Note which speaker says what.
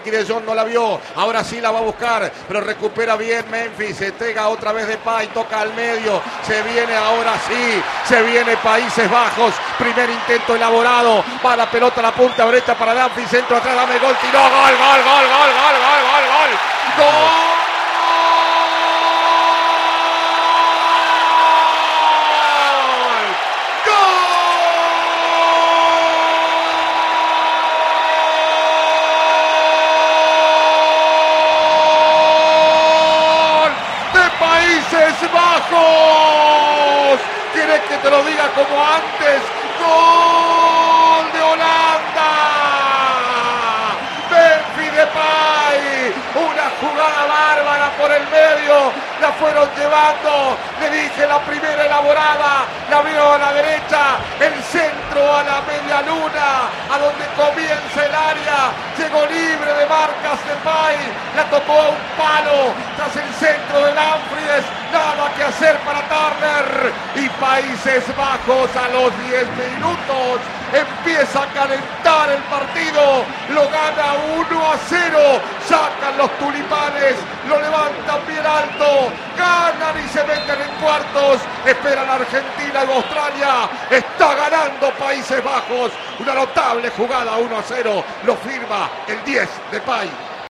Speaker 1: Frenkie de Jong no la vio. Ahora sí la va a buscar, pero recupera bien Memphis. Se pega otra vez Depay, toca al medio. Se viene ahora sí. Se viene Países Bajos. Primer intento elaborado. Va la pelota a la punta derecha para Dumfries. Centro atrás, dame gol. Tiró. Gol, gol, gol, gol, gol, gol, gol, gol. ¡Gol! Países Bajos. ¿Quieres que te lo diga como antes? ¡Gol de Holanda! Memphis Depay. Una jugada bárbara por el medio. La fueron llevando. Le dije la primera elaborada. La veo a la derecha. El centro a la media luna. A donde comienza el área. Llegó libre de marcas Depay. La tocó a un palo. Tras el centro de Dumfries. Nada que hacer para Turner. Y Países Bajos a los 10 minutos empieza a calentar el partido. Lo gana 1-0. Sacan los tulipanes. Lo levantan bien alto. Ganan y se meten en cuartos. Esperan a Argentina y Australia. Está ganando Países Bajos. Una notable jugada 1-0. Lo firma el 10 Depay.